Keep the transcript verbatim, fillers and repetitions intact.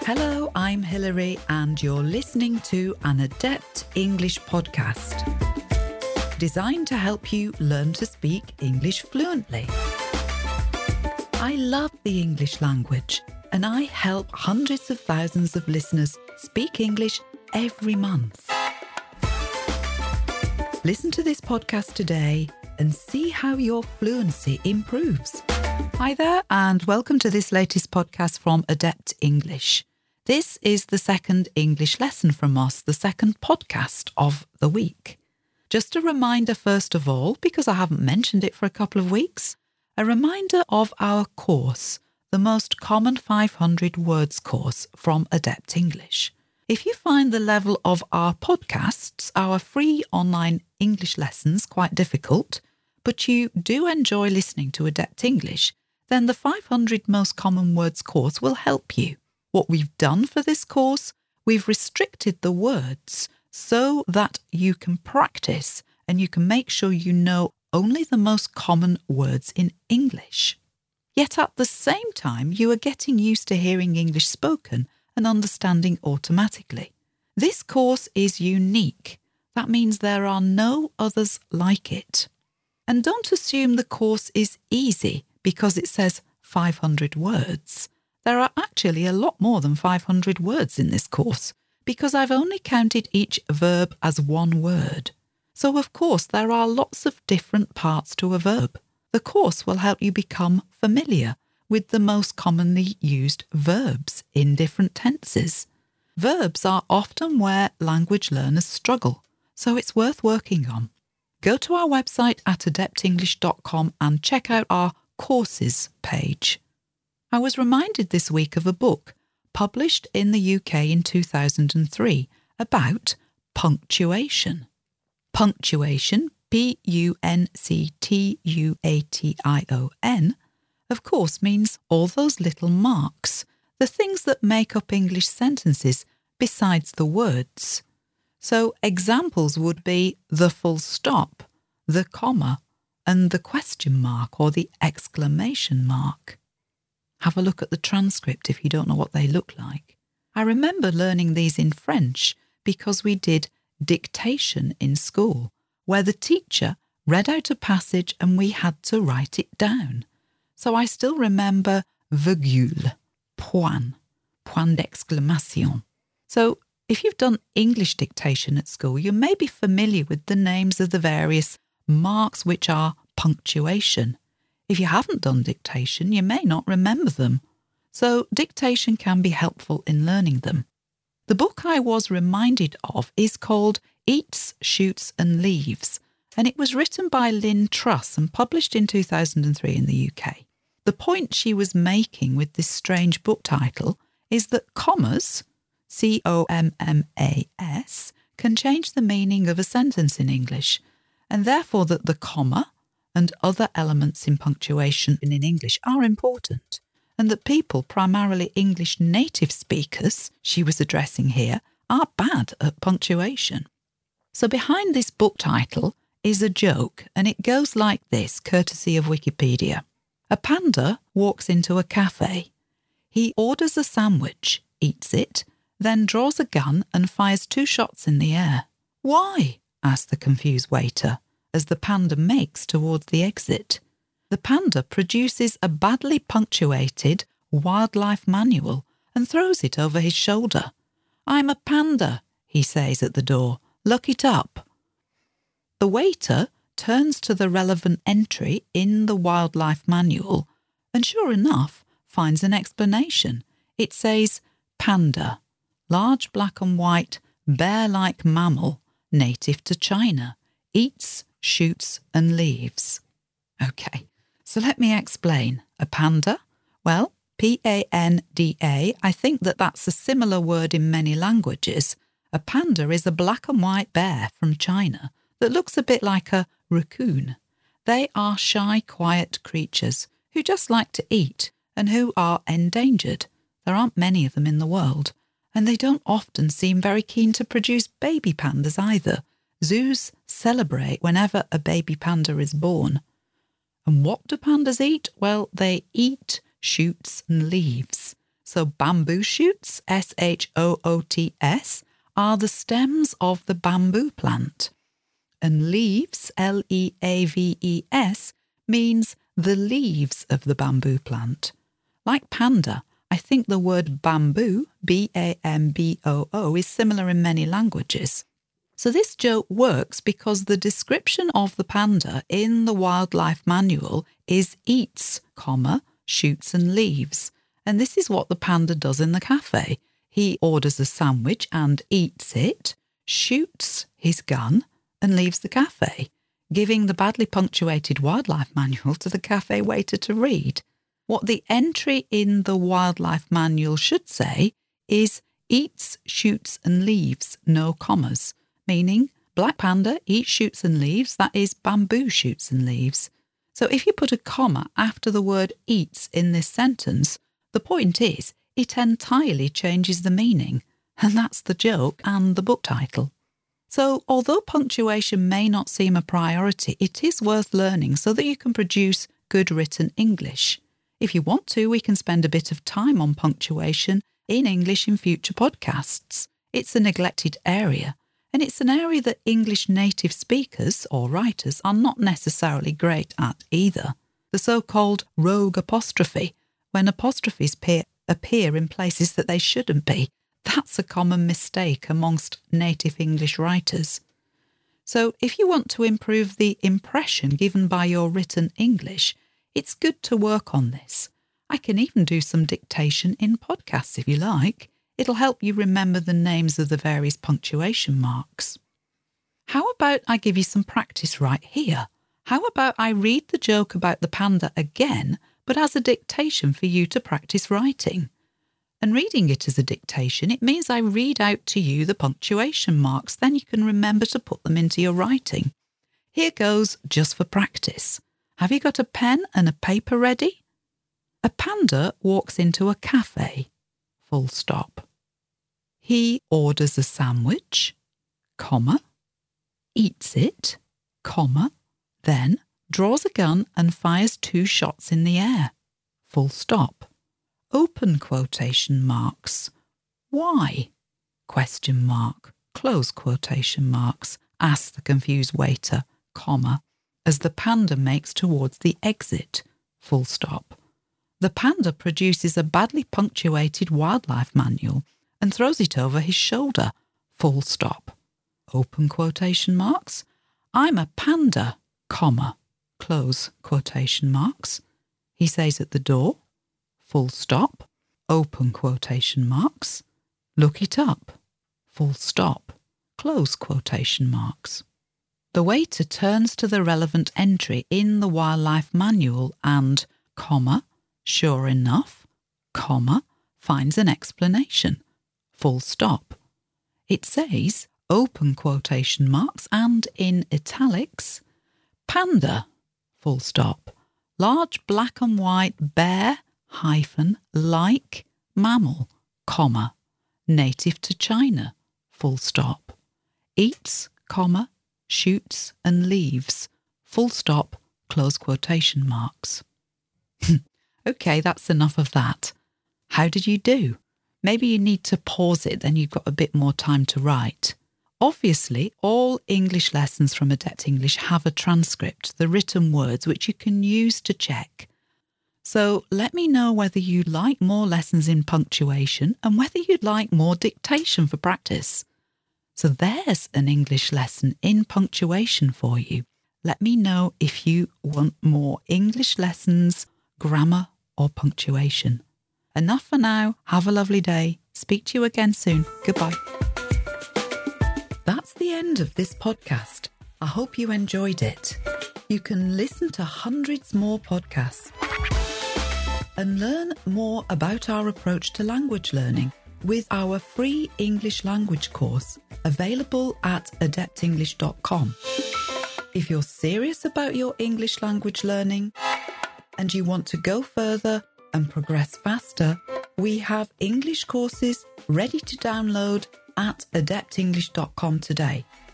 Hello, I'm Hilary and you're listening to an Adept English podcast designed to help you learn to speak English fluently. I love the English language and I help hundreds of thousands of listeners speak English every month. Listen to this podcast today and see how your fluency improves. Hi there and welcome to this latest podcast from Adept English. This is the second English lesson from us, the second podcast of the week. Just a reminder first of all, because I haven't mentioned it for a couple of weeks, a reminder of our course, the most common five hundred words course from Adept English. If you find the level of our podcasts, our free online English lessons, quite difficult, but you do enjoy listening to Adept English, then the five hundred most common words course will help you. What we've done for this course, we've restricted the words so that you can practice and you can make sure you know only the most common words in English. Yet at the same time, you are getting used to hearing English spoken and understanding automatically. This course is unique. That means there are no others like it. And don't assume the course is easy because it says five hundred words. There are actually a lot more than five hundred words in this course because I've only counted each verb as one word. So of course there are lots of different parts to a verb. The course will help you become familiar with the most commonly used verbs in different tenses. Verbs are often where language learners struggle, so it's worth working on. Go to our website at adept english dot com and check out our courses page. I was reminded this week of a book published in the U K in two thousand three about punctuation. Punctuation, P U N C T U A T I O N, of course means all those little marks, the things that make up English sentences besides the words. So examples would be the full stop, the comma, and the question mark or the exclamation mark. Have a look at the transcript if you don't know what they look like. I remember learning these in French because we did dictation in school, where the teacher read out a passage and we had to write it down. So I still remember virgule, point, point d'exclamation. So if you've done English dictation at school, you may be familiar with the names of the various marks which are punctuation. If you haven't done dictation, you may not remember them. So dictation can be helpful in learning them. The book I was reminded of is called Eats, Shoots and Leaves, and it was written by Lynn Truss and published in two thousand three in the U K. The point she was making with this strange book title is that commas, C O M M A S, can change the meaning of a sentence in English, and therefore that the comma and other elements in punctuation in English are important, and that people, primarily English native speakers, she was addressing here, are bad at punctuation. So behind this book title is a joke, and it goes like this, courtesy of Wikipedia. A panda walks into a cafe. He orders a sandwich, eats it, then draws a gun and fires two shots in the air. Why? Asked the confused waiter, as the panda makes towards the exit. The panda produces a badly punctuated wildlife manual and throws it over his shoulder. "I'm a panda," he says at the door. "Look it up." The waiter turns to the relevant entry in the wildlife manual and sure enough finds an explanation. It says, panda, large black and white bear-like mammal native to China, eats, shoots and leaves. Okay, so let me explain. A panda? Well, P A N D A, I think that that's a similar word in many languages. A panda is a black and white bear from China that looks a bit like a raccoon. They are shy, quiet creatures who just like to eat and who are endangered. There aren't many of them in the world, and they don't often seem very keen to produce baby pandas either. Zoos celebrate whenever a baby panda is born. And what do pandas eat? Well, they eat shoots and leaves. So bamboo shoots, S H O O T S, are the stems of the bamboo plant. And leaves, L E A V E S, means the leaves of the bamboo plant. Like panda, I think the word bamboo, B A M B O O, is similar in many languages. So this joke works because the description of the panda in the wildlife manual is eats, comma, shoots and leaves. And this is what the panda does in the cafe. He orders a sandwich and eats it, shoots his gun and leaves the cafe, giving the badly punctuated wildlife manual to the cafe waiter to read. What the entry in the wildlife manual should say is eats, shoots and leaves, no commas, meaning black panda eats, shoots and leaves, that is bamboo shoots and leaves. So if you put a comma after the word eats in this sentence, the point is it entirely changes the meaning, and that's the joke and the book title. So although punctuation may not seem a priority, it is worth learning so that you can produce good written English. If you want to, we can spend a bit of time on punctuation in English in future podcasts. It's a neglected area, and it's an area that English native speakers or writers are not necessarily great at either. The so-called rogue apostrophe, when apostrophes appear, appear in places that they shouldn't be. That's a common mistake amongst native English writers. So if you want to improve the impression given by your written English, it's good to work on this. I can even do some dictation in podcasts if you like. It'll help you remember the names of the various punctuation marks. How about I give you some practice right here? How about I read the joke about the panda again, but as a dictation for you to practice writing? And reading it as a dictation, it means I read out to you the punctuation marks, then you can remember to put them into your writing. Here goes just for practice. Have you got a pen and a paper ready? A panda walks into a cafe, full stop. He orders a sandwich, comma, eats it, comma, then draws a gun and fires two shots in the air, full stop. Open quotation marks. Why? Question mark. Close quotation marks. Asks the confused waiter, comma, as the panda makes towards the exit, full stop. The panda produces a badly punctuated wildlife manual and throws it over his shoulder, full stop. Open quotation marks. I'm a panda, comma, close quotation marks. He says at the door, full stop, open quotation marks. Look it up, full stop, close quotation marks. The waiter turns to the relevant entry in the wildlife manual and, comma, sure enough, comma, finds an explanation, full stop. It says, open quotation marks and in italics, panda, full stop, large black and white bear, hyphen, like, mammal, comma, native to China, full stop, eats, comma, shoots and leaves, full stop, close quotation marks. Okay, that's enough of that. How did you do? Maybe you need to pause it, then you've got a bit more time to write. Obviously, all English lessons from Adept English have a transcript, the written words, which you can use to check. So let me know whether you'd like more lessons in punctuation and whether you'd like more dictation for practice. So there's an English lesson in punctuation for you. Let me know if you want more English lessons, grammar or punctuation. Enough for now. Have a lovely day. Speak to you again soon. Goodbye. That's the end of this podcast. I hope you enjoyed it. You can listen to hundreds more podcasts and learn more about our approach to language learning with our free English language course available at adept english dot com. If you're serious about your English language learning and you want to go further and progress faster, we have English courses ready to download at adept english dot com today.